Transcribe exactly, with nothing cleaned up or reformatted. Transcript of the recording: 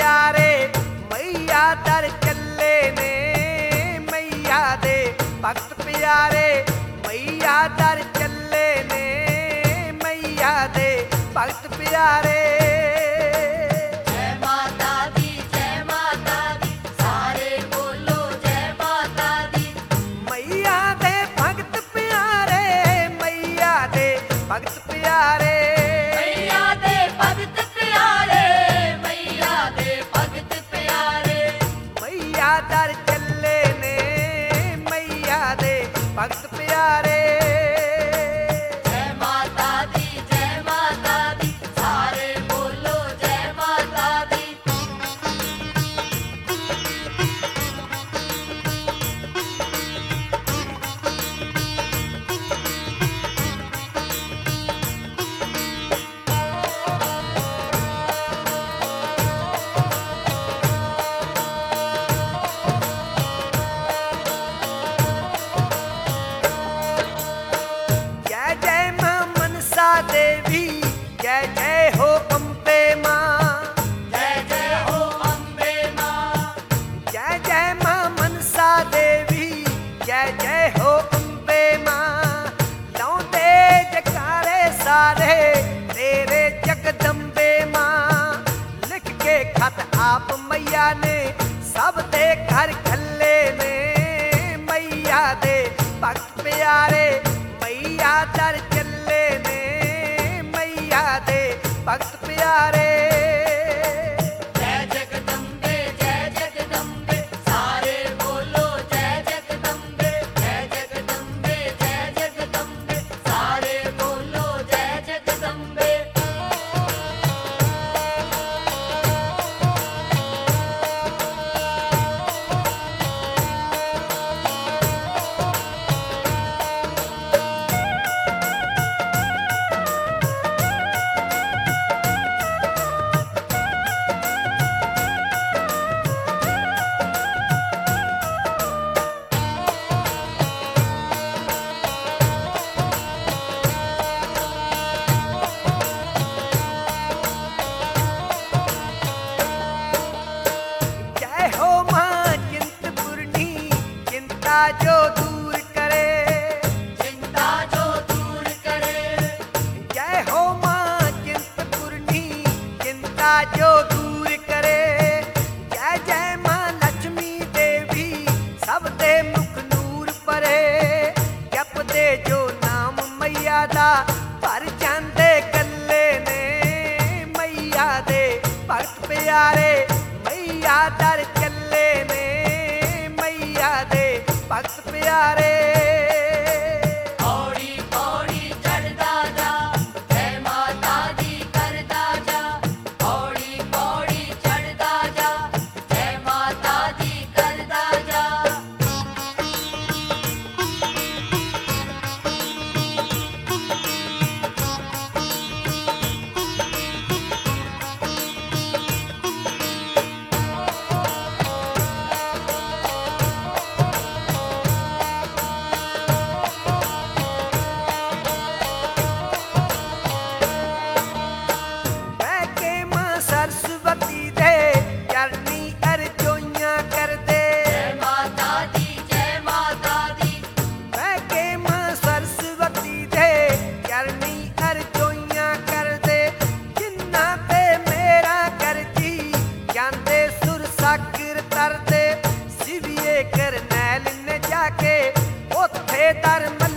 प्यारे मैया दर चले ने, मैया दे भगत प्यारे मैया दर चले ने, मैया दे भगत प्यारे। जय माता दी जय माता दी सारे बोलो जय माता दी। मैया दे भगत प्यारे मैया दे भगत प्यारे मैया दे भगत प्यारे मैया दे भगत प्यारे। मैया दर चले ने, मैया दे भगत प्यारे। जय माता दी जय माता दी सारे बोलो जय माता दी। जय जय मां मनसा देवी, जय जय हो अम्बे मां। जय जय हो अम्बे मां। जय जय मां मनसा देवी, जय जय हो अम्बे मां। लौंदे जकारे सारे तेरे जगदम्बे मां। लिख के खत आप मैया ने सब दे घर खल्ले ने, मैया दे भगत प्यारे मैया दर चले ने, मैया दे भगत प्यारे। जय जगदम्बे जय जगदम्बे सारे बोलो जय जगदम्बे। जय जगदम्बे जय जगदम्बे सारे बोलो जय जगदम्बे। जय हो मां चिंतपूर्णी चिंता जो दूर करे। चिंता जो दूर करे। जय हो मां चिंतपूर्णी चिंता जो दूर करे। जय जय मां लक्ष्मी देवी सब दे मुख नूर परे। जप दे जो नाम मैया दा भर जांदे गल्ले ने, मैया दे भगत प्यारे मैया दर चले ने, मैया दे भगत प्यारे। पौड़ी पौड़ी चढ़दा जा जय माता दी करदा जा। पौड़ी पौड़ी चढ़दा जा जय माता दी करदा जा। बह के मां सरस्वती दे चरनी अर्जोइयां कर दे। जय माता दी जय माता दी। बह के मां सरस्वती दे चरनी अर्जोइयां कर दे। जिन्ना ते मेरा करजी जांदे सुर सागर तर दे। सिविए करनैल ने जाके उत्थे दर मल